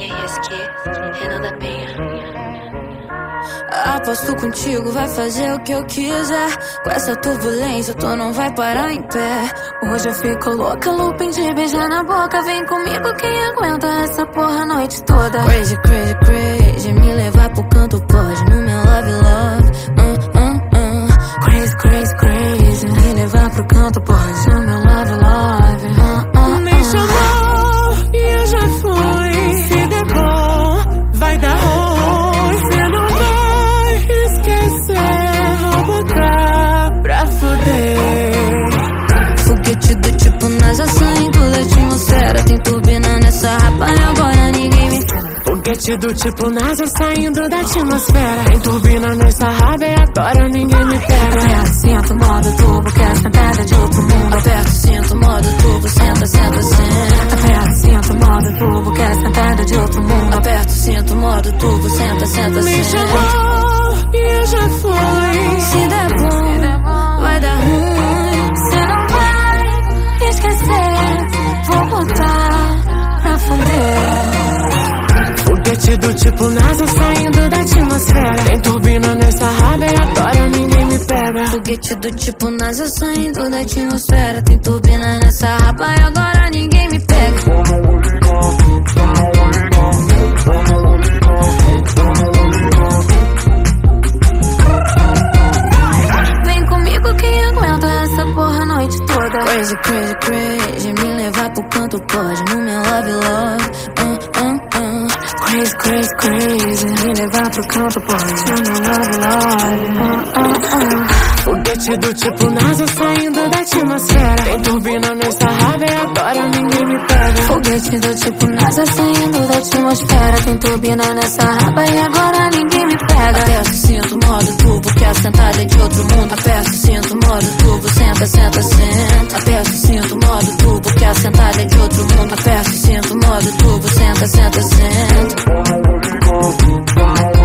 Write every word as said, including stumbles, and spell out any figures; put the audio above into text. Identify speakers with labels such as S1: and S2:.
S1: R S Q, Renan da Penha.
S2: Aposto contigo, vai fazer o que eu quiser. Com essa turbulência, tu não vai parar em pé. Hoje eu fico louca, looping de beijar na boca. Vem comigo, quem aguenta essa porra a noite toda. Crazy, crazy, crazy, me levar pro canto pode. No meu love, love, uh, uh, uh. Crazy, crazy, crazy, me levar pro canto pode. No meu love, love, uh, uh, uh.
S3: Me chamou e eu já fui. Se der bom, vai dar ruim. Cê não vai esquecer, vou botar pra fuder.
S2: Foguete do tipo NASA saindo da atmosfera. Tem turbina nessa rapa e agora ninguém me...
S3: Foguete do tipo NASA saindo da atmosfera. Tem turbina nessa raba e agora ninguém me pega.
S2: Aperta, sinto, modo turbo, quer sentada de outro mundo. Aperta, sinto, modo turbo, senta, senta, senta. Aperta, sinto, modo turbo, quer sentada de outro mundo. Aperta, sinto, modo turbo, senta, senta,
S3: Me
S2: senta.
S3: chamou e eu já fui.
S2: Se der bom, vai dar ruim. Cê não vai esquecer, vou botar pra fuder.
S3: Foguete do tipo NASA saindo da atmosfera. Tem turbina nessa raba e agora ninguém me pega.
S2: Foguete do tipo NASA saindo da atmosfera. Tem turbina nessa raba e agora ninguém me pega. Vem comigo, quem aguenta essa porra a noite toda. Crazy, crazy, crazy, me levar pro canto pode. No meu love, love, uh, uh, uh. Crazy, crazy, crazy, me levar pro canto pode. No meu love, love, uh, uh, uh.
S3: Foguete do tipo NASA saindo da atmosfera. Tem turbina nessa raba e agora ninguém me pega.
S2: Foguete do tipo NASA saindo da atmosfera. Tem turbina nessa raba e agora ninguém me pega. Aperta o cinto, modo turbo, quer sentada de outro mundo. Aperta o cinto, modo turbo, senta, senta, senta. Aperta o cinto, modo turbo, quer sentada de outro mundo. Aperta o cinto, modo turbo, senta, senta, senta.